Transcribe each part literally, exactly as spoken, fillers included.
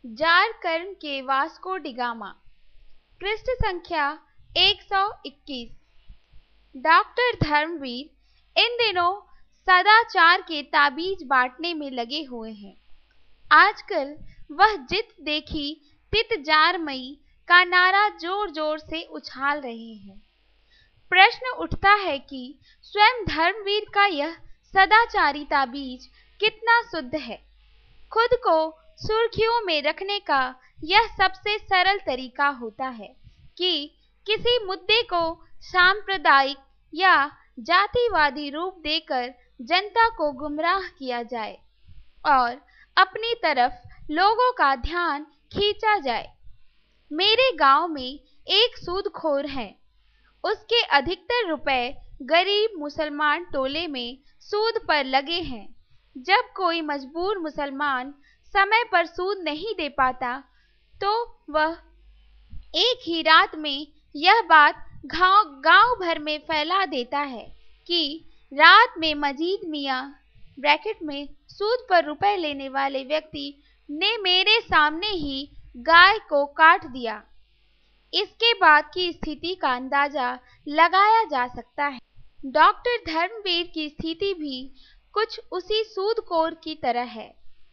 Jar कर्म के Vasco da Gama. पृष्ठ संख्या एक सौ इक्कीस। डॉक्टर धर्मवीर इन दिनों सदाचार के ताबीज बांटने में लगे हुए हैं। आजकल वह जित देखी तित जारमई का नारा जोर जोर से उछाल रहे हैं। प्रश्न उठता है कि स्वयं धर्मवीर का यह सदाचारी ताबीज कितना शुद्ध है। खुद को सुर्खियों में रखने का यह सबसे सरल तरीका होता है कि किसी मुद्दे को सांप्रदायिक या जातिवादी रूप देकर जनता को गुमराह किया जाए और अपनी तरफ लोगों का ध्यान खींचा जाए। मेरे गांव में एक सूदखोर है। उसके अधिकतर रुपए गरीब मुसलमान टोले में सूद पर लगे हैं। जब कोई मजबूर मुसलमान समय पर सूद नहीं दे पाता तो वह एक ही रात में यह बात गांव गांव भर में फैला देता है कि रात में मजीद मियां ब्रैकेट में सूद पर रुपए लेने वाले व्यक्ति ने मेरे सामने ही गाय को काट दिया। इसके बाद की स्थिति का अंदाजा लगाया जा सकता है। डॉक्टर धर्मवीर की स्थिति भी कुछ उसी सूदखोर की तरह है।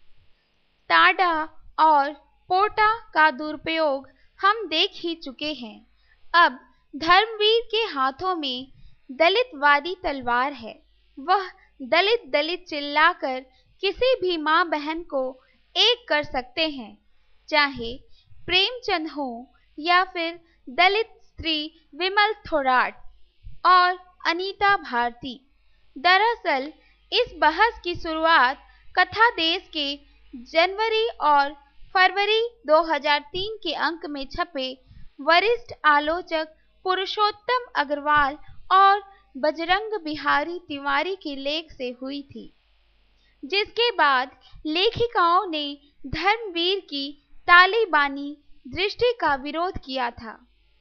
टाडा और पोटा का दुरुपयोग हम देख ही चुके हैं। अब धर्मवीर के हाथों में दलितवादी तलवार है। वह दलित दलित चिल्लाकर किसी भी माँ बहन को एक कर सकते हैं, चाहे प्रेमचंद हो या फिर दलित स्त्री विमल थोराट और अनीता भारती। दरअसल इस बहस की शुरुआत कथा देश के जनवरी और फरवरी दो हज़ार तीन के अंक में छपे वरिष्ठ आलोचक पुरुषोत्तम अग्रवाल और बजरंग बिहारी तिवारी के लेख से हुई थी, जिसके बाद लेखिकाओं ने धर्मवीर की तालिबानी दृष्टि का विरोध किया था।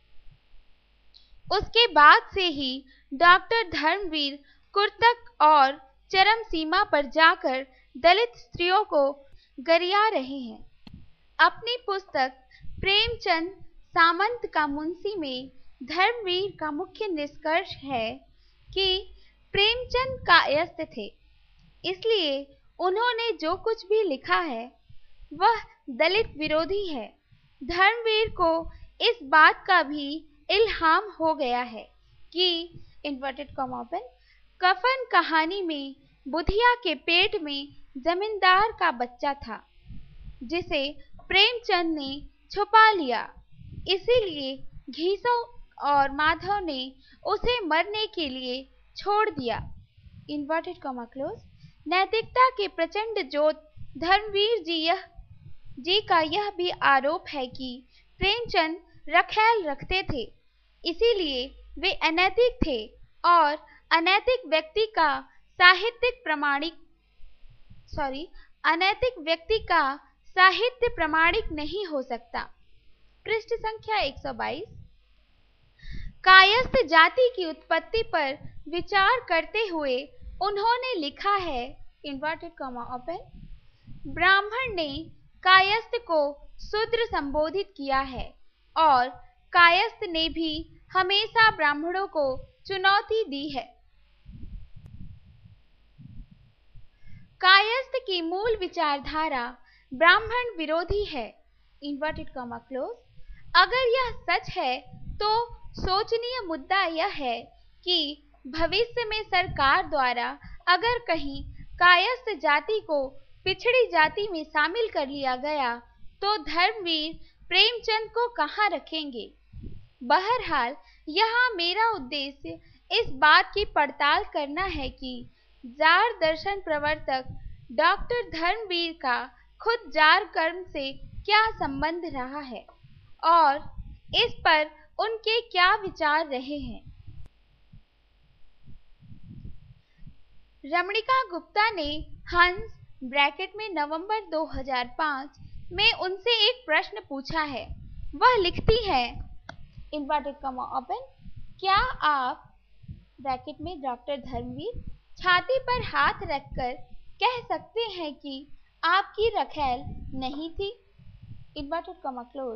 उसके बाद से ही डॉक्टर धर्मवीर कुर्तक और चरम सीमा पर जाकर दलित स्त्रियों को गरिया रहे हैं। अपनी पुस्तक प्रेमचंद सामंत का मुंशी में धर्मवीर का मुख्य निष्कर्ष है कि प्रेमचंद कायस्थ थे, इसलिए उन्होंने जो कुछ भी लिखा है वह दलित विरोधी है। धर्मवीर को इस बात का भी इल्हाम हो गया है कि इन्वर्टेड कॉमा ओपन कफन कहानी में बुधिया के पेट में जमींदार का बच्चा था, जिसे प्रेमचंद ने छुपा लिया। इसीलिए घीसो और माधव ने उसे मरने के लिए छोड़ दिया। Inverted comma close. नैतिकता के प्रचंड जोत धर्मवीर जी यह जी का यह भी आरोप है कि प्रेमचंद रखैल रखते थे, इसीलिए वे अनैतिक थे और अनैतिक व्यक्ति का साहित्यिक प्रमाणिक सॉरी अनैतिक व्यक्ति का साहित्य प्रमाणिक नहीं हो सकता। पृष्ठ संख्या एक सौ बाईस। कायस्थ जाति की उत्पत्ति पर विचार करते हुए उन्होंने लिखा है इन्वर्टेड कॉमा ओपन ब्राह्मण ने कायस्थ को शूद्र संबोधित किया है और कायस्थ ने भी हमेशा ब्राह्मणों को चुनौती दी है। कायस्थ की मूल विचारधारा ब्राह्मण विरोधी है। Inverted comma close. अगर यह सच है तो सोचनीय मुद्दा यह है कि भविष्य में सरकार द्वारा अगर कहीं कायस्थ जाति को पिछड़ी जाति में शामिल कर लिया गया तो धर्मवीर प्रेमचंद को कहाँ रखेंगे। बहरहाल यहाँ मेरा उद्देश्य इस बात की पड़ताल करना है कि जार दर्शन प्रवर्तक डॉक्टर धर्मवीर का खुद जार कर्म से क्या संबंध रहा है और इस पर उनके क्या विचार रहे हैं। रमणिका गुप्ता ने हंस ब्रैकेट में नवंबर दो हज़ार पाँच में उनसे एक प्रश्न पूछा है। वह लिखती है इन्वर्टेड कॉमा ओपन क्या आप ब्रैकेट में डॉक्टर धर्मवीर छाती पर हाथ रखकर कह सकते हैं कि आपकी रखैल नहीं थी। Inverted comma close.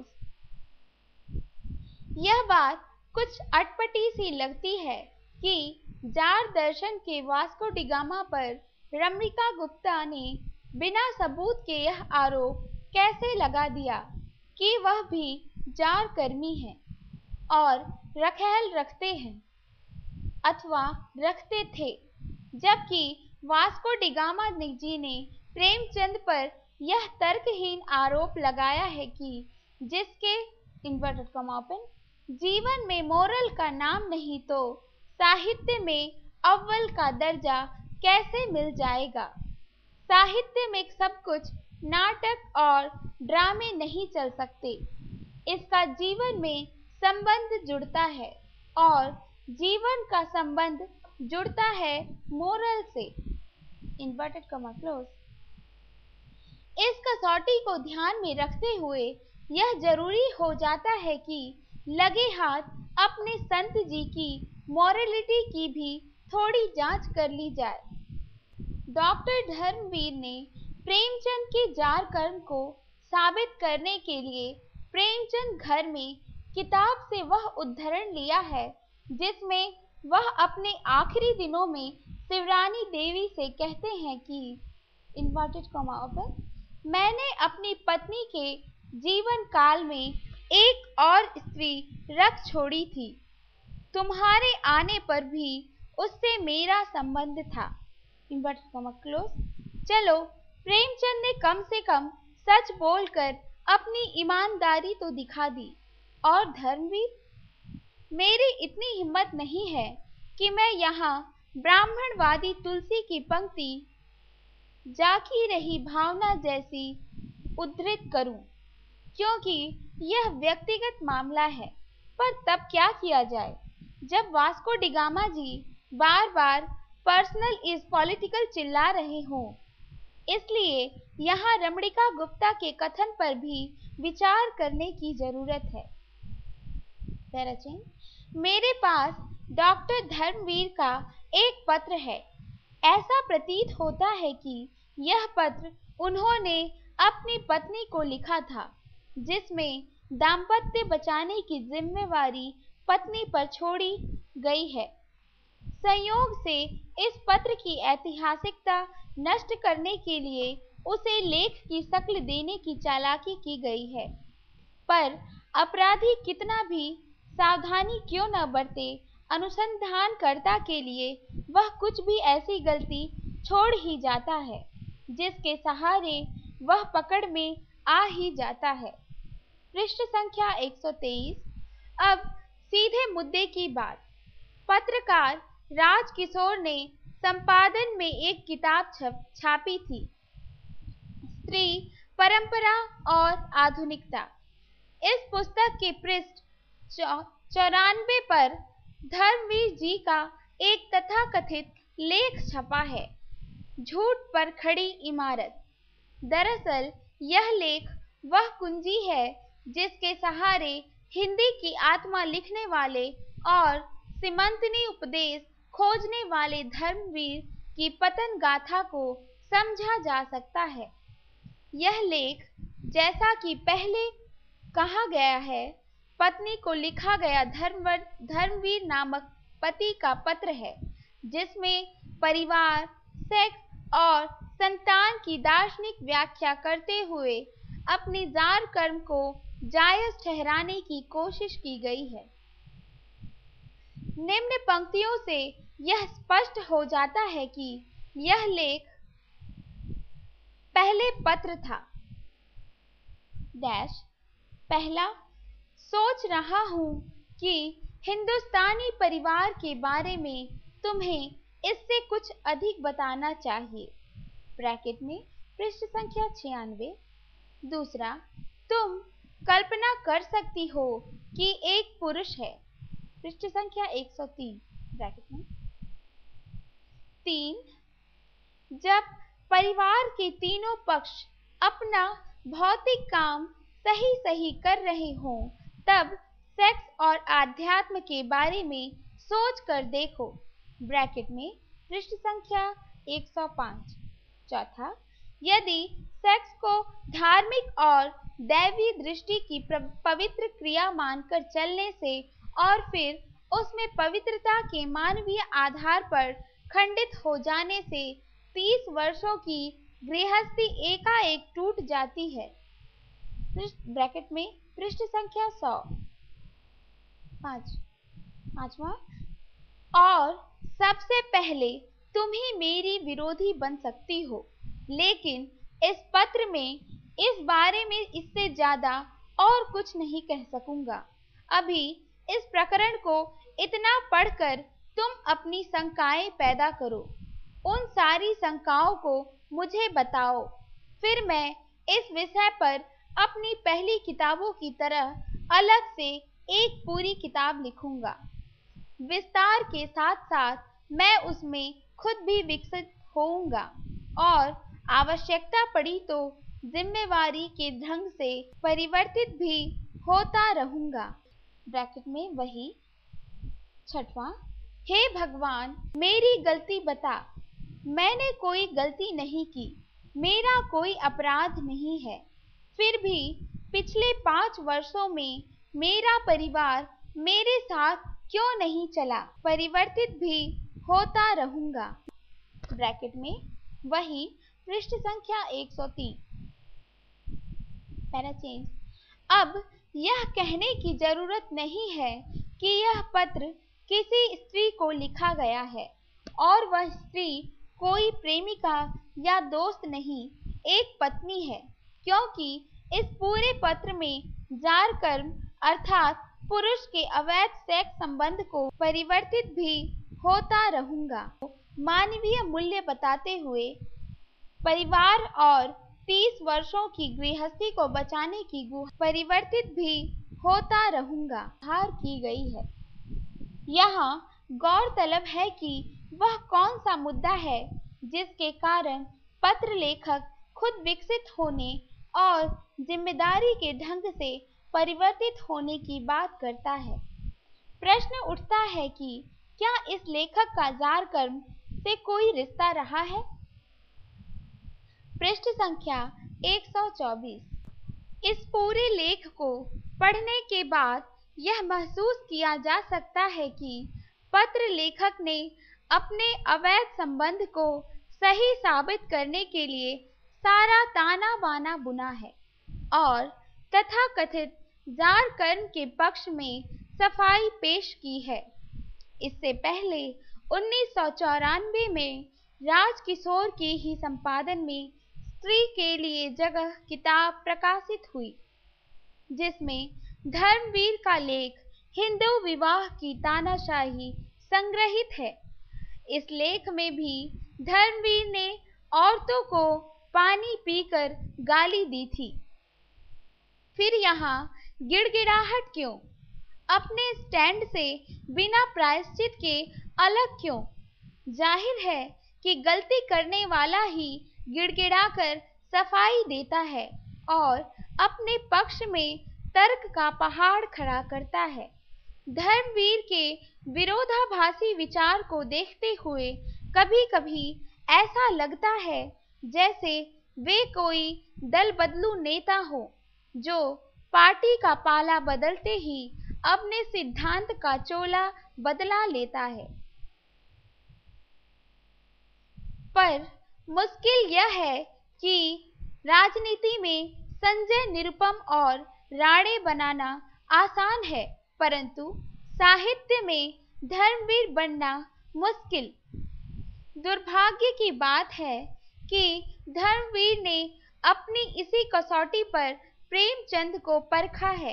यह बात कुछ अटपटी सी लगती है कि जार दर्शन के वास्को डी गामा पर रमणिका गुप्ता ने बिना सबूत के यह आरोप कैसे लगा दिया कि वह भी जार कर्मी है और रखेल रखते हैं अथवा रखते थे, जबकि वास्को डी गामा जी ने प्रेमचंद पर यह तर्कहीन आरोप लगाया है कि जिसके इन्वर्टेड कॉमा ओपन जीवन में मोरल का नाम नहीं तो साहित्य में अव्वल का दर्जा कैसे मिल जाएगा। साहित्य में सब कुछ नाटक और ड्रामे नहीं चल सकते, इसका जीवन में संबंध जुड़ता है और जीवन का संबंध जुड़ता है मोरल से। Inverted comma close. इस कसौटी को ध्यान में रखते हुए यह जरूरी हो जाता है कि लगे हाथ अपने संत जी की मॉरलिटी की भी थोड़ी जांच कर ली जाए। डॉक्टर धर्मवीर ने प्रेमचंद के जार कर्म को साबित करने के लिए प्रेमचंद घर में किताब से वह उद्धरण लिया है जिसमें वह अपने आखिरी दिनों में शिवरानी देवी से कहते हैं कि इन्वर्टेड कॉमा ओपन मैंने अपनी पत्नी के जीवन काल में एक और स्त्री रख छोड़ी थी, तुम्हारे आने पर भी उससे मेरा संबंध था। Inverted comma close. चलो, प्रेमचंद ने कम से कम सच बोलकर अपनी ईमानदारी तो दिखा दी। और धर्मवीर, मेरी इतनी हिम्मत नहीं है कि मैं यहाँ ब्राह्मणवादी तुलसी की पंक्ति जाकी रही भावना जैसी उद्धृत करूं, क्योंकि यह व्यक्तिगत मामला है। पर तब क्या किया जाए जब वास्को डी गामा जी बार बार पर्सनल इज पॉलिटिकल चिल्ला रहे हों। इसलिए यहाँ रमणिका गुप्ता के कथन पर भी विचार करने की जरूरत है। पैराचेन, मेरे पास डॉक्टर धर्मवीर का एक पत्र है। ऐसा प्रतीत होता है कि यह पत्र उन्होंने अपनी पत्नी को लिखा था, जिसमें दाम्पत्य बचाने की जिम्मेवारी पत्नी पर छोड़ी गई है। संयोग से इस पत्र की ऐतिहासिकता नष्ट करने के लिए उसे लेख की शक्ल देने की चालाकी की गई है, पर अपराधी कितना भी सावधानी क्यों न बरते, अनुसंधानकर्ता के लिए वह कुछ भी ऐसी गलती छोड़ ही जाता है जिसके सहारे वह पकड़ में आ ही जाता है। पृष्ठ संख्या एक सौ तेईस। अब सीधे मुद्दे की बात। पत्रकार राजकिशोर ने संपादन में एक किताब छप छापी थी, स्त्री परंपरा और आधुनिकता। इस पुस्तक के पृष्ठ चौरानवे पर धर्मवीर जी का एक तथाकथित लेख छपा है, झूठ पर खड़ी इमारत। दरअसल यह लेख वह कुंजी है जिसके सहारे हिंदी की आत्मा लिखने वाले और सीमंतनी उपदेश खोजने वाले धर्मवीर की पतन गाथा को समझा जा सकता है। यह लेख, जैसा कि पहले कहा गया है, पत्नी को लिखा गया धर्मवर धर्मवीर नामक पति का पत्र है, जिसमें परिवार, सेक्स और संतान की दार्शनिक व्याख्या करते हुए अपने जार कर्म को जायज ठहराने की कोशिश की गई है। निम्न पंक्तियों से यह स्पष्ट हो जाता है कि यह लेख पहले पत्र था। डैश पहला, सोच रहा हूं कि हिंदुस्तानी परिवार के बारे में तुम्हें इससे कुछ अधिक बताना चाहिए। ब्रैकेट में पृष्ठ संख्या छियानवे। दूसरा, तुम कल्पना कर सकती हो कि एक पुरुष है। पृष्ठ संख्या एक सौ तीन। ब्रैकेट में तीन, जब परिवार के तीनों पक्ष अपना भौतिक काम सही सही कर रहे हों, तब सेक्स और आध्यात्म के बारे में सोच कर देखो। ब्रैकेट में पृष्ठ संख्या एक सौ पाँच। चौथा, यदि सेक्स को धार्मिक और दैवी दृष्टि की पवित्र क्रिया मानकर चलने से और फिर उसमें पवित्रता के मानवीय आधार पर खंडित हो जाने से तीस वर्षों की गृहस्थी एकाएक टूट जाती है। ब्रैकेट में पृष्ठ संख्या सौ पाँच पांचवा, और सबसे पहले तुम ही मेरी विरोधी बन सकती हो, लेकिन इस पत्र में इस बारे में इससे ज्यादा और कुछ नहीं कह सकूंगा। अभी इस प्रकरण को इतना पढ़कर तुम अपनी शंकाएं पैदा करो, उन सारी शंकाओं को मुझे बताओ, फिर मैं इस विषय पर अपनी पहली किताबों की तरह अलग से एक पूरी किताब लिखूंगा। विस्तार के साथ साथ मैं उसमें खुद भी विकसित होऊंगा और आवश्यकता पड़ी तो जिम्मेवारी के ढंग से परिवर्तित भी होता रहूंगा। ब्रैकेट में वही छठवां, हे भगवान मेरी गलती बता, मैंने कोई गलती नहीं की, मेरा कोई अपराध नहीं है, फिर भी पिछले पांच वर्षों में मेरा परिवार मेरे साथ क्यों नहीं चला, परिवर्तित भी होता रहूंगा। ब्रैकेट में वही पृष्ठ संख्या एक सौ तीन। Para change. अब यह कहने की जरूरत नहीं है कि यह पत्र किसी स्त्री को लिखा गया है और वह स्त्री कोई प्रेमिका या दोस्त नहीं, एक पत्नी है, क्योंकि इस पूरे पत्र में जार कर्म अर्थात पुरुष के अवैध सेक्स संबंध को परिवर्तित भी होता रहूंगा, मानवीय मूल्य बताते हुए परिवार और तीस वर्षों की गृहस्थी को बचाने की गुहार परिवर्तित भी होता रहूंगा हार की गई है। यहाँ गौरतलब है कि वह कौन सा मुद्दा है जिसके कारण पत्र लेखक खुद विकसित होने और जिम्मेदारी के ढंग से परिवर्तित होने की बात करता है। प्रश्न उठता है कि क्या इस लेखक का जार कर्म से कोई रिश्ता रहा है। पृष्ठ संख्या एक सौ चौबीस। इस पूरे लेख को पढ़ने के बाद यह महसूस किया जा सकता है कि पत्र लेखक ने अपने अवैध संबंध को सही साबित करने के लिए सारा ताना बाना बुना है और तथाकथित जार कर्म के पक्ष में सफाई पेश की है। इससे पहले उन्नीस सौ चौरानवे में राजकिशोर के ही संपादन में स्त्री के लिए जगह किताब प्रकाशित हुई, जिसमें धर्मवीर का लेख हिंदू विवाह की तानाशाही संग्रहित है। इस लेख में भी धर्मवीर ने औरतों को पानी पीकर गाली दी थी। फिर यहाँ गिड़गिड़ाहट क्यों? अपने स्टैंड से बिना प्रायश्चित के अलग क्यों? जाहिर है कि गलती करने वाला ही गिड़गिड़ाकर सफाई देता है और अपने पक्ष में तर्क का पहाड़ खड़ा करता है। धर्मवीर के विरोधाभासी विचार को देखते हुए कभी-कभी ऐसा लगता है जैसे वे कोई दल बदलू नेता हो जो पार्टी का पाला बदलते ही अपने सिद्धांत का चोला बदला लेता है। पर मुश्किल यह है कि राजनीति में संजय निरुपम और राणे बनाना आसान है, परंतु साहित्य में धर्मवीर बनना मुश्किल। दुर्भाग्य की बात है कि धर्मवीर ने अपनी इसी कसौटी पर प्रेमचंद को परखा है।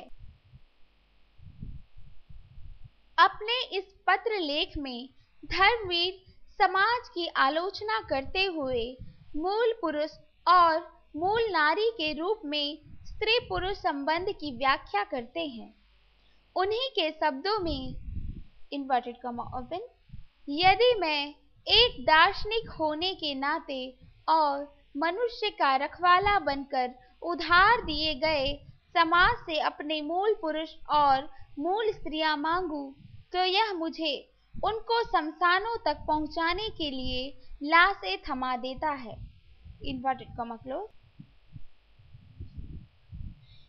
अपने इस पत्र लेख में धर्मवीर समाज की आलोचना करते हुए मूल पुरुष और मूल नारी के रूप में स्त्री पुरुष संबंध की व्याख्या करते हैं। उन्हीं के शब्दों में इन्वर्टेड कॉमा ओपन, यदि मैं एक दार्शनिक होने के नाते और मनुष्य का रखवाला बनकर उधार दिए गए समाज से अपने मूल पुरुष और मूल स्त्रियां मांगू, तो यह मुझे उनको शमशानों तक पहुंचाने के लिए लाशें थमा देता है। Inverted comma close.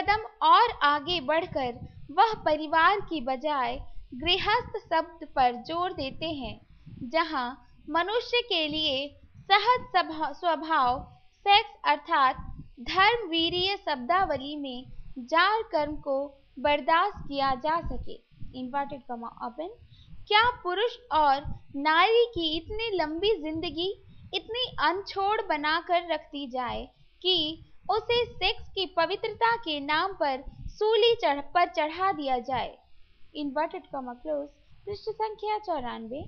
कदम और आगे बढ़कर वह परिवार की बजाय गृहस्थ शब्द पर जोर देते हैं, जहां मनुष्य के लिए सहज स्वभा- स्वभाव सेक्स अर्थात धर्मवीरीय शब्दावली में जार कर्म को बर्दाश्त किया जा सके। Inverted comma open. क्या पुरुष और नारी की इतनी लंबी जिंदगी इतनी अनछोड़ बनाकर रख दी जाए कि उसे सेक्स की पवित्रता के नाम पर सूली चढ़ पर चढ़ा दिया जाए। Inverted comma close. पृष्ठ संख्या चौरानवे।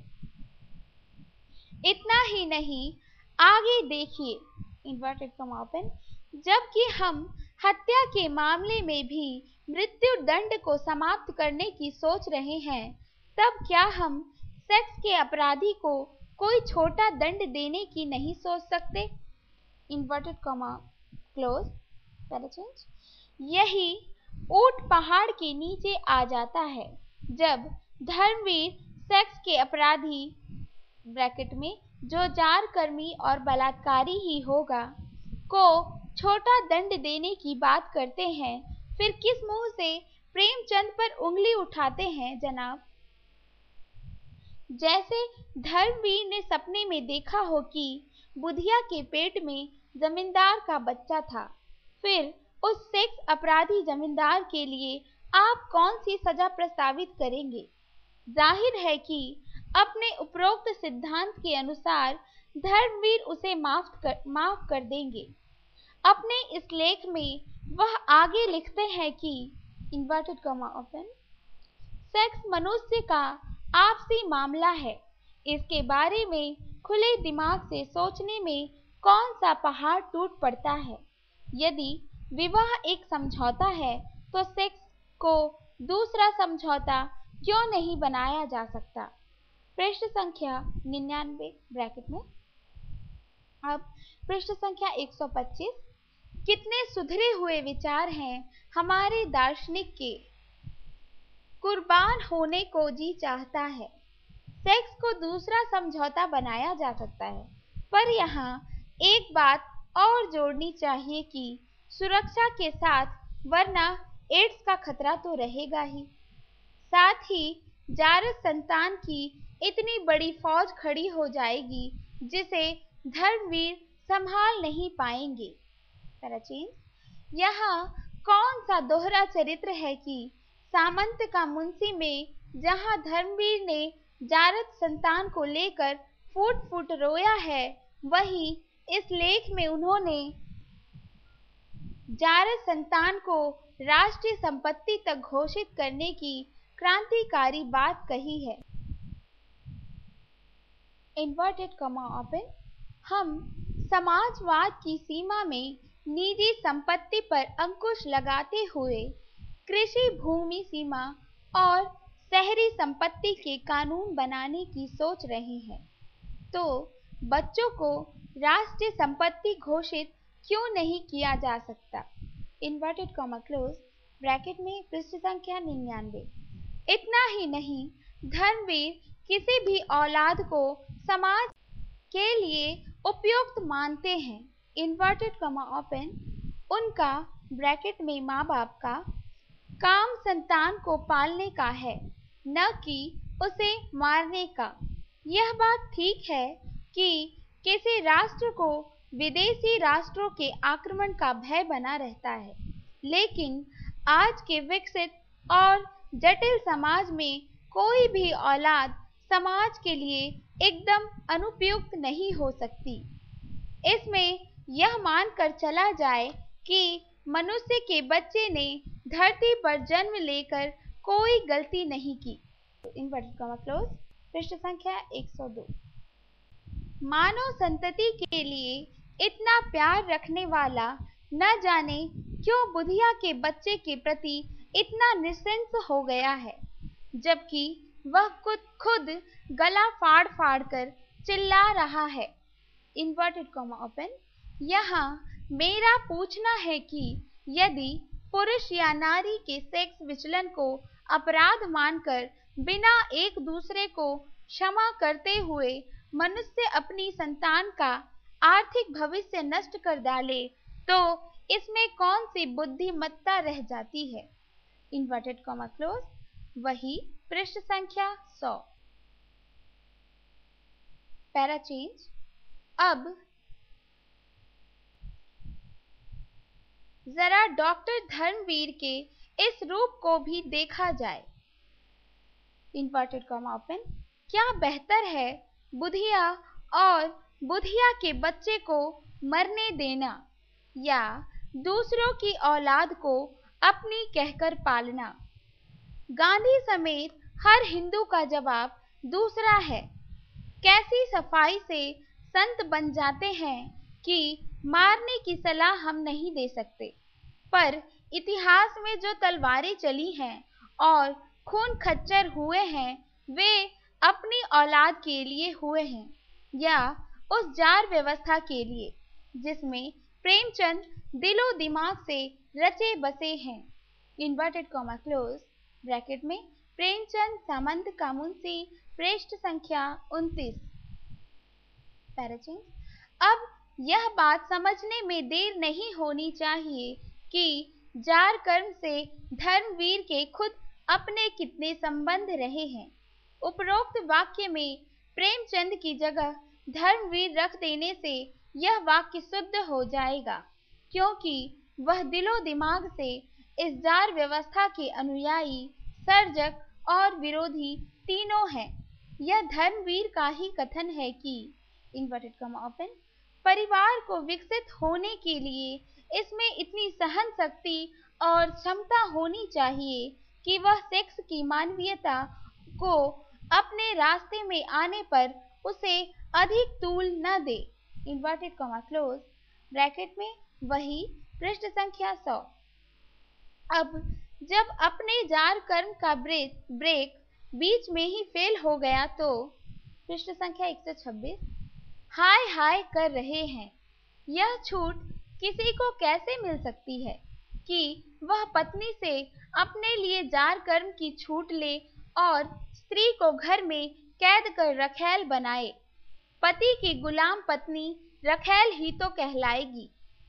इतना ही नहीं, आगे देखिए। Inverted comma open. जबकि हम हत्या के मामले में भी मृत्यु दंड को समाप्त करने की सोच रहे हैं, तब क्या हम सेक्स के अपराधी को कोई छोटा दंड देने की नहीं सोच सकते। Inverted comma close. पैराचेंज। यही ऊंट पहाड़ के नीचे आ जाता है जब धर्मवीर सेक्स के अपराधी ब्रैकेट में जो जार कर्मी और बलात्कारी ही होगा को छोटा दंड देने की बात करते हैं, फिर किस मुंह से प्रेमचंद पर उंगली उठाते हैं जनाब। जैसे धर्मवीर ने सपने में देखा हो कि बुधिया के पेट में जमींदार का बच्चा था, फिर उस सेक्स अपराधी जमींदार के लिए आप कौन सी सजा प्रस्तावित करेंगे। जाहिर है कि अपने उपरोक्त सिद्धांत के अनुसार धर्मवीर उसे माफ कर माफ कर देंगे। अपने इस लेख में वह आगे लिखते हैं कि इन्वर्टेड कॉमा ओपन, सेक्स मनुष्य का आपसी मामला है। इसके बारे में खुले दिमाग से सोचने में कौन सा पहाड़ टूट पड़ता है। यदि विवाह एक समझौता है तो सेक्स को दूसरा समझौता क्यों नहीं बनाया जा सकता। पृष्ठ संख्या निन्यानवे ब्रैकेट में। अब पृष्ठ संख्या एक सौ पच्चीस। कितने सुधरे हुए विचार हैं हमारे दार्शनिक के। कुर्बान होने को जी चाहता है। सेक्स को दूसरा समझौता बनाया जा सकता है, पर यहाँ एक बात और जोड़नी चाहिए कि सुरक्षा के साथ, वरना एड्स का खतरा तो रहेगा ही। साथ ही जारज संतान की इतनी बड़ी फौज खड़ी हो जाएगी जिसे धर्मवीर संभाल नहीं पाएंगे। पैराचेंज। यहाँ कौन सा दोहरा चरित्र है कि सामंत का मुंशी में जहाँ धर्मवीर ने जारज संतान को लेकर फूट फूट रोया है, वही इस लेख में उन्होंने जारज संतान को राष्ट्रीय संपत्ति तक घोषित करने की क्रांतिकारी बात कही है। Inverted comma open. हम समाजवाद की सीमा में निजी संपत्ति पर अंकुश लगाते हुए कृषि भूमि सीमा और शहरी संपत्ति के कानून बनाने की सोच रहे हैं, तो बच्चों को राष्ट्रीय संपत्ति घोषित क्यों नहीं किया जा सकता। इन्वर्टेड कॉमा क्लोज ब्रैकेट में। पृष्ठ संख्या निन्यानवे। इतना ही नहीं, धर्मवीर किसी भी औलाद को समाज के लिए उपयुक्त मानते हैं। Inverted comma open. उनका ब्रैकेट में माँ बाप का काम संतान को पालने का है, न कि उसे मारने का। यह बात ठीक है कि किसी राष्ट्र को विदेशी राष्ट्रों के आक्रमण का भय बना रहता है, लेकिन आज के विकसित और जटिल समाज में कोई भी औलाद समाज के लिए एकदम अनुपयुक्त नहीं हो सकती। इसमें यह मानकर चला जाए कि मनुष्य के बच्चे ने धरती पर जन्म लेकर कोई गलती नहीं की। Inverted comma close. पृष्ठ संख्या एक सौ दो। मानव संतति के लिए इतना प्यार रखने वाला न जाने क्यों बुधिया के बच्चे के प्रति इतना निस्संस हो गया है, जबकि वह खुद खुद गला फाड़ फाड़ कर चिल्ला रहा है। Inverted comma open. यहाँ मेरा पूछना है कि यदि पुरुष या नारी के सेक्स विचलन को अपराध मानकर बिना एक दूसरे को क्षमा करते हुए मनुष्य अपनी संतान का आर्थिक भविष्य नष्ट कर डाले, तो इसमें कौन सी बुद्धिमत्ता रह जाती है? इन्वर्टेड कॉमा क्लोज, वही पृष्ठ संख्या सौ। Para change. अब जरा डॉक्टर धर्मवीर के इस रूप को भी देखा जाए। इन्वर्टेड कॉमा ओपन, क्या बेहतर है बुधिया और बुधिया के बच्चे को मरने देना या दूसरों की औलाद को अपनी कहकर पालना? गांधी समेत हर हिंदू का जवाब दूसरा है। कैसी सफाई से संत बन जाते हैं कि मारने की सलाह हम नहीं दे सकते, पर इतिहास में जो तलवारें चली हैं और खून खच्चर हुए हैं वे अपनी औलाद के लिए हुए हैं या उस जार व्यवस्था के लिए जिसमें प्रेमचंद दिलो दिमाग से रचे बसे हैं। इन्वर्टेड कॉमा क्लोज, ब्रैकेट में प्रेमचंद सामंत कामुंसी, पृष्ठ संख्या उनतीस। पैराचेंज। अब यह बात समझने में देर नहीं होनी चाहिए कि जार कर्म से धर्मवीर के खुद अपने कितने संबंध रहे हैं। उपरोक्त वाक्य में प्रेमचंद की जगह धर्मवीर रख देने से यह वाक्य शुद्ध हो जाएगा, क्योंकि वह दिलो दिमाग से इस जार व्यवस्था के अनुयायी, सर्जक और विरोधी तीनों हैं। यह धर्मवीर का ही कथन है कि इन्वर्टेड कॉमा ओपन, परिवार को विकसित होने के लिए इसमें इतनी सहन शक्ति और क्षमता होनी चाहिए कि वह सेक्स की मानवीयता को अपने रास्ते में आने पर उसे अधिक तूल न दे। इन्वर्टेड कॉमा क्लोज, ब्रैकेट में वही पृष्ठ संख्या सौ। अब जब अपने जार कर्म का ब्रेक ब्रेक बीच में ही फेल हो गया तो पृष्ठ संख्या एक सौ छब्बीस हाय हाय कर रहे हैं। यह छूट किसी को कैसे मिल सकती है कि वह पत्नी से अपने लिए जार कर्म की छूट ले और स्त्री को घर में कैद कर रखैल बनाए। पति की गुलाम पत्नी रखैल ही तो कहलाएगी।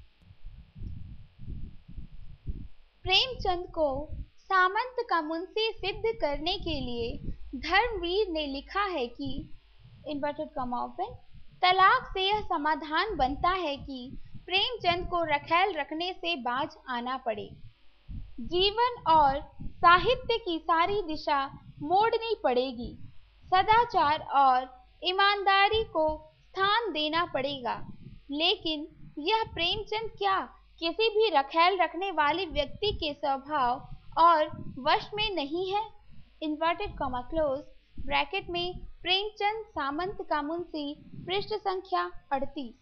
प्रेमचंद को सामंत का मुंशी सिद्ध करने के लिए धर्मवीर ने लिखा है कि इन्वर्टेड कॉमा ओपन, तलाक से यह समाधान बनता है कि प्रेमचंद को रखैल रखने से बाज आना पड़े। जीवन और साहित्य की सारी दिशा मोड़नी पड़ेगी। सदाचार और ईमानदारी को स्थान देना पड़ेगा। लेकिन यह प्रेमचंद क्या किसी भी रखैल रखने वाले व्यक्ति के स्वभाव और वश में नहीं है? इन्वर्टेड कॉमा क्लोज, ब्रैकेट में प्रेमचंद सामंत का मुंशी, पृष्ठ संख्या अड़तीस।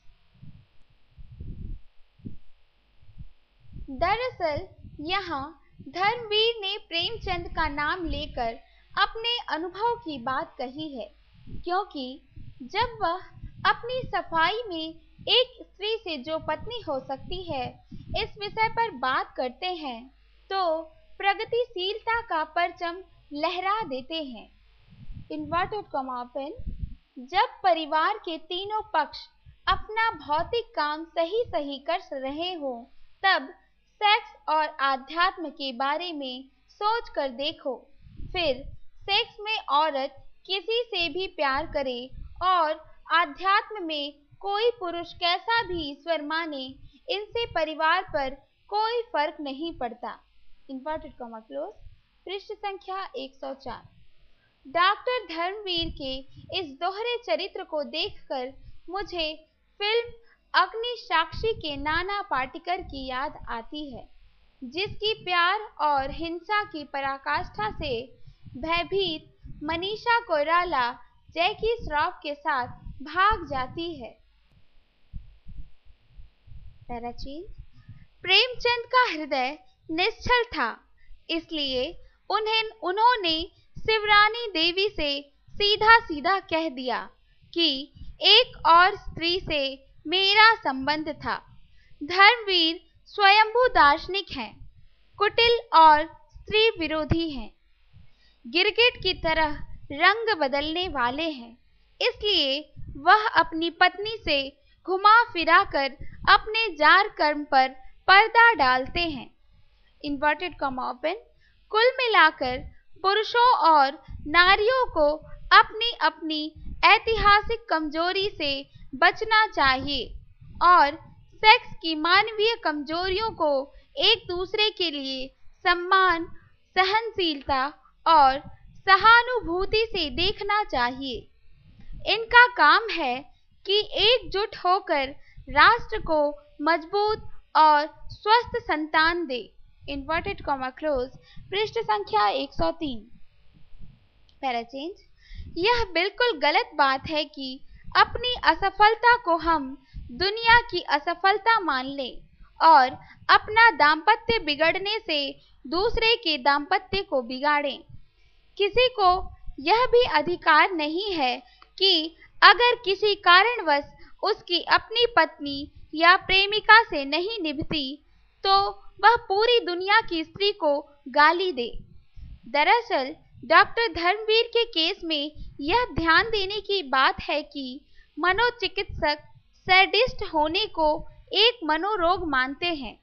दरअसल यहाँ धर्मवीर ने प्रेमचंद का नाम लेकर अपने अनुभव की बात कही है, क्योंकि जब वह अपनी सफाई में एक स्त्री से जो पत्नी हो सकती है इस विषय पर बात करते हैं तो प्रगतिशीलता का परचम लहरा देते हैं। इन्वर्टेड कॉमा ओपन, जब परिवार के तीनों पक्ष अपना भौतिक काम सही सही कर रहे हो तब सेक्स और आध्यात्म के बारे में सोच कर देखो। फिर सेक्स में औरत किसी से भी प्यार करे और आध्यात्म में कोई पुरुष कैसा भी ईश्वर माने, इनसे परिवार पर कोई फर्क नहीं पड़ता। इन्वर्टेड कॉमा क्लोज, पृष्ठ संख्या एक सौ चार। डॉक्टर धर्मवीर के इस दोहरे चरित्र को देखकर मुझे फिल्म अग्नि साक्षी के नाना पाटेकर की याद आती है, जिसकी प्यार और हिंसा की पराकाष्ठा से भयभीत मनीषा कोइराला जैकी श्रॉफ के साथ भाग जाती है। पैराचीज, प्रेमचंद का हृदय निश्चल था, इसलिए उन्हें उन्होंने शिवरानी देवी से सीधा सीधा कह दिया कि एक और स्त्री से मेरा संबंध था। धर्मवीर स्वयंभू दार्शनिक हैं, कुटिल और स्त्री विरोधी हैं, गिरगिट की तरह रंग बदलने वाले हैं। इसलिए वह अपनी पत्नी से घुमा फिरा कर अपने जार कर्म पर पर्दा डालते हैं। Inverted comma open. कुल मिलाकर पुरुषों और नारियों को अपनी अपनी ऐतिहासिक कमजोरी से बचना चाहिए और सेक्स की मानवीय कमजोरियों को एक दूसरे के लिए सम्मान, सहनशीलता और सहानुभूति से देखना चाहिए। इनका काम है कि एकजुट होकर राष्ट्र को मजबूत और स्वस्थ संतान दे। Inverted comma close. पृष्ठ संख्या एक सौ तीन। Para change. यह बिल्कुल गलत बात है कि अपनी असफलता को हम दुनिया की असफलता मान लें और अपना दाम्पत्य बिगड़ने से दूसरे के दाम्पत्य को बिगाड़ें। किसी को यह भी अधिकार नहीं है कि अगर किसी कारणवश उसकी अपनी पत्नी या प्रेमिका से नहीं निभती तो वह पूरी दुनिया की स्त्री को गाली दे। दरअसल डॉक्टर धर्मवीर के केस में यह ध्यान देने की बात है कि मनोचिकित्सक सैडिस्ट होने को एक मनोरोग मानते हैं।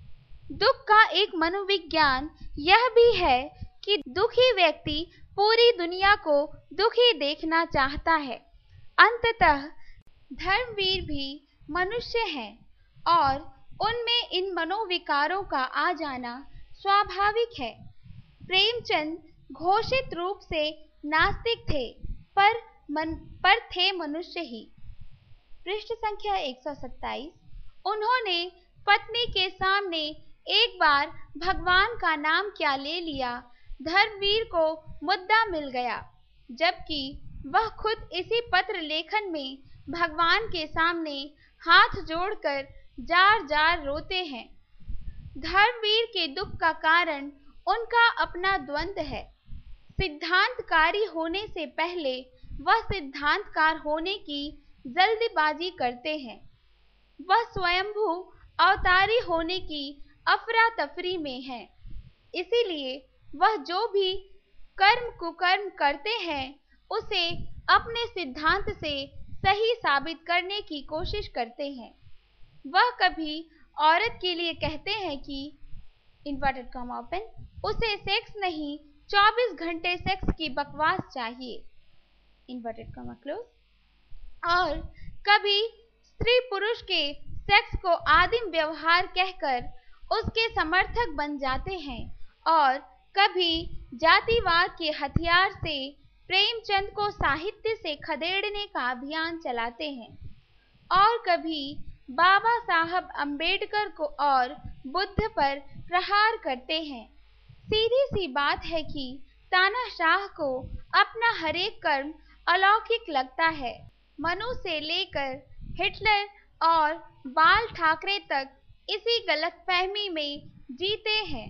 दुख का एक मनोविज्ञान यह भी है कि दुखी व्यक्ति पूरी दुनिया को दुखी देखना चाहता है। अंततः धर्मवीर भी मनुष्य हैं और उनमें इन मनोविकारों का आ जाना स्वाभाविक है। प्रेमचंद घोषित रूप से नास्तिक थे पर मन पर थे मनुष्य ही। पृष्ठ संख्या एक सौ सत्ताईस। उन्होंने पत्नी के सामने एक बार भगवान का नाम क्या ले लिया, धर्मवीर को मुद्दा मिल गया, जबकि वह खुद इसी पत्र लेखन में भगवान के सामने हाथ जोड़कर जार जार रोते हैं। धर्मवीर के दुख का कारण उनका अपना द्वंद्व है। सिद्धांतकारी होने से पहले वह सिद्धांतकार होने की जल्दबाजी करते हैं। वह स्वयंभू अवतारी होने की अफरा तफरी में है। इसीलिए वह जो भी कर्म कुकर्म करते हैं उसे अपने सिद्धांत से सही साबित करने की कोशिश करते हैं। वह कभी औरत के लिए कहते हैं कि इन्वर्टेड कॉमा ओपन उसे सेक्स नहीं चौबीस घंटे सेक्स की बकवास चाहिए, इन्वर्टेड कॉमा क्लोज। और कभी स्त्री पुरुष के सेक्स को आदिम व्यवहार कहकर उसके समर्थक बन जाते हैं और कभी जातिवाद के हथियार से प्रेमचंद को साहित्य से खदेड़ने का अभियान चलाते हैं और कभी बाबा साहब अंबेडकर को और बुद्ध पर प्रहार करते हैं। सीधी सी बात है कि तानाशाह को अपना हरेक कर्म अलौकिक लगता है। मनु से लेकर हिटलर और बाल ठाकरे तक इसी गलतफहमी में जीते हैं।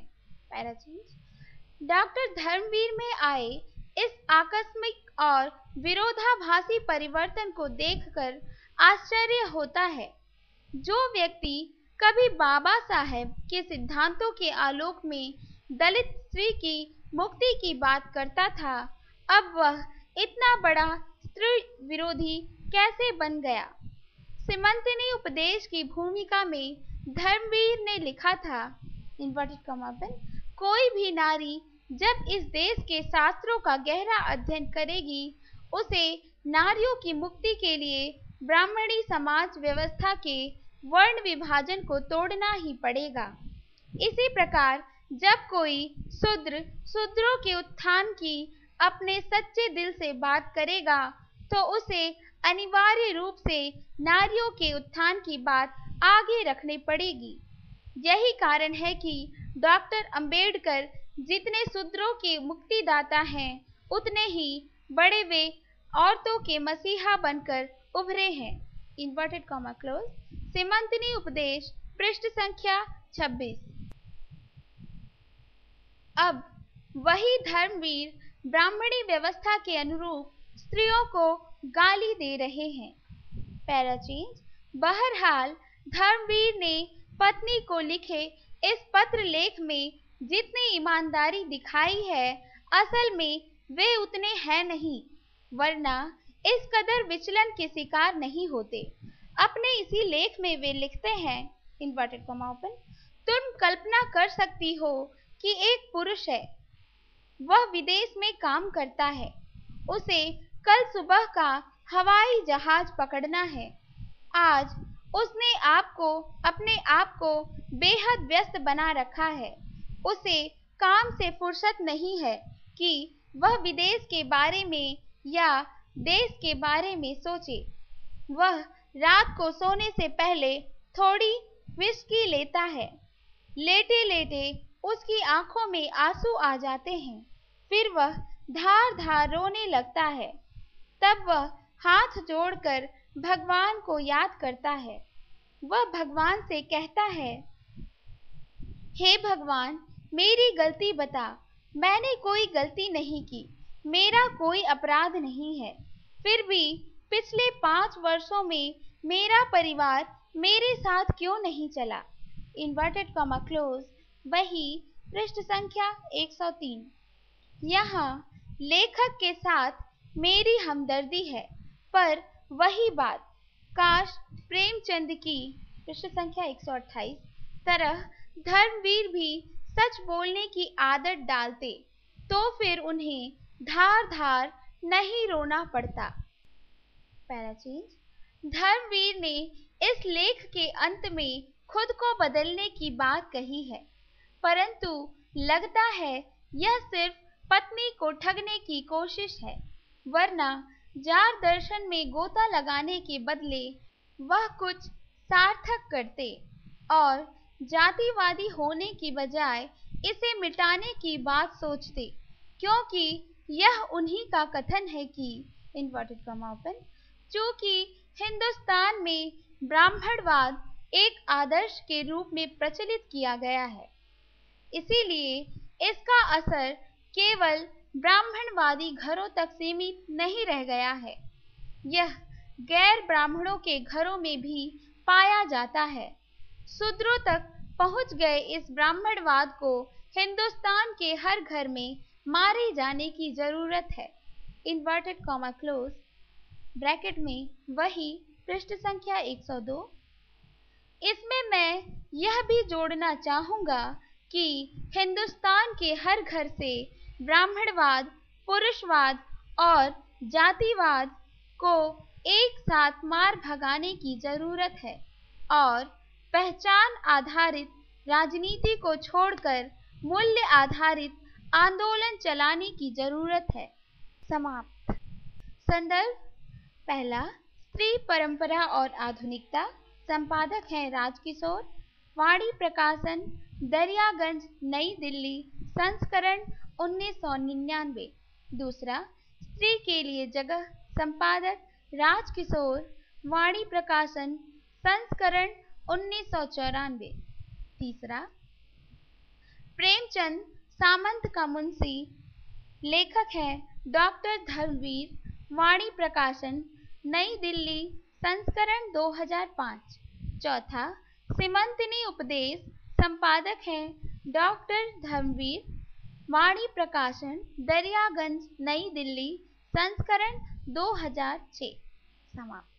पैराचेंज। डॉक्टर धर्मवीर में आए इस आकस्मिक और विरोधाभासी परिवर्तन को देखकर आश्चर्य होता है। जो व्यक्ति कभी बाबा साहेब के सिद्धांतों के आलोक में दलित स्त्री की मुक्ति की बात करता था, अब वह इतना बड़ा स्त्री विरोधी कैसे बन गया। सीमंतनी उपदेश की भूमिका में धर्मवीर ने लिखा था, इन्वर्टेड कॉमा ओपन, कोई भी नारी जब इस देश के शास्त्रों का गहरा अध्ययन करेगी, उसे नारियों की मुक्ति के लिए ब्राह्मणी समाज व्यवस्था के वर्ण विभाजन को तोड़ना ही पड़ेगा। इसी प्रकार जब कोई शूद्र शूद्रों के उत्थान की अपने सच्चे दिल से बात करेगा तो उसे अनिवार्य रूप से नारियों के उत्थान की बात आगे रखनी पड़ेगी। यही कारण है कि डॉक्टर अंबेडकर जितने शूद्रों के मुक्तिदाता हैं, उतने ही बड़े वे औरतों के मसीहा बनकर उभरे हैं। Inverted comma close. सीमंतनी उपदेश पृष्ठ संख्या छब्बीस। अब वही धर्मवीर ब्राह्मणी व्यवस्था के अनुरूप स्त्रियों को गाली दे रहे हैं। पैराचेंज। बहरहाल धर्मवीर ने पत्नी को लिखे इस पत्र लेख में जितनी ईमानदारी दिखाई है, असल में वे उतने हैं नहीं, वरना इस कदर विचलन के शिकार नहीं होते। अपने इसी लेख में वे लिखते हैं, इन्वर्टेड कॉमा ओपन, तुम कल्पना कर सकती हो कि एक पुरुष है, वह विदेश में काम करता है, उसे कल सुबह का हवाई जहाज पकड़ना है। आज उसने आपको अपने आप को बेहद व्यस्त बना रखा है। उसे काम से फुर्सत नहीं है कि वह विदेश के बारे में या देश के बारे में सोचे। वह रात को सोने से पहले थोड़ी विस्की लेता है। लेटे लेटे उसकी आंखों में आंसू आ जाते हैं। फिर वह धार धार रोने लगता है। तब वह हाथ जोड़कर भगवान को याद करता है। वह भगवान से कहता है, हे भगवान, मेरी गलती बता। मैंने कोई गलती नहीं की, मेरा कोई अपराध नहीं है। फिर भी पिछले पांच वर्षों में मेरा परिवार मेरे साथ क्यों नहीं चला? Inverted comma close. वही पृष्ठ संख्या एक सौ तीन। यहाँ लेखक के साथ मेरी हमदर्दी है, पर वही बात काश प्रेमचंद की पृष्ठ संख्या एक सौ अट्ठाईस तरह धर्मवीर भी सच बोलने की आदत डालते तो फिर उन्हें धार धार नहीं रोना पड़ता। पैराचेंज। धर्मवीर ने इस लेख के अंत में खुद को बदलने की बात कही है, परंतु लगता है यह सिर्फ पत्नी को ठगने की कोशिश है, वरना जार दर्शन में गोता लगाने के बदले वह कुछ सार्थक करते और जातिवादी होने की बजाय इसे मिटाने की बात सोचते, क्योंकि यह उन्हीं का कथन है कि इन्वर्टेड कॉमा ओपन चूंकि हिंदुस्तान में ब्राह्मणवाद एक आदर्श के रूप में प्रचलित किया गया है, इसीलिए इसका असर केवल ब्राह्मणवादी घरों तक सीमित नहीं रह गया है, यह गैर ब्राह्मणों के घरों में भी पाया जाता है। शूद्रों तक पहुंच गए इस ब्राह्मणवाद को हिंदुस्तान के हर घर में मारे जाने की जरूरत है। इन्वर्टेड कॉमा क्लोज ब्रैकेट में वही पृष्ठ संख्या एक सौ दो। इसमें मैं यह भी जोड़ना चाहूँगा कि हिंदुस्तान के हर घर से ब्राह्मणवाद, पुरुषवाद और जातिवाद को एक साथ मार भगाने की जरूरत है और पहचान आधारित राजनीति को छोड़कर मूल्य आधारित आंदोलन चलाने की जरूरत है। समाप्त। संदर्भ पहला, स्त्री परंपरा और आधुनिकता। संपादक हैं राजकिशोर। वाणी प्रकाशन, दरियागंज, नई दिल्ली। संस्करण उन्नीस सौ निन्यानवे। दूसरा, स्त्री के लिए जगह। संपादक राजकिशोर। वाणी प्रकाशन, संस्करण उन्नीस सौ चौरानवे। तीसरा, प्रेमचंद सामंत का मुंशी। लेखक है डॉक्टर धर्मवीर। वाणी प्रकाशन, नई दिल्ली। संस्करण दो हज़ार पाँच। चौथा, सीमंतिनी उपदेश। संपादक हैं डॉक्टर धर्मवीर। वाणी प्रकाशन, दरियागंज, नई दिल्ली। संस्करण दो हज़ार छह। समाप्त।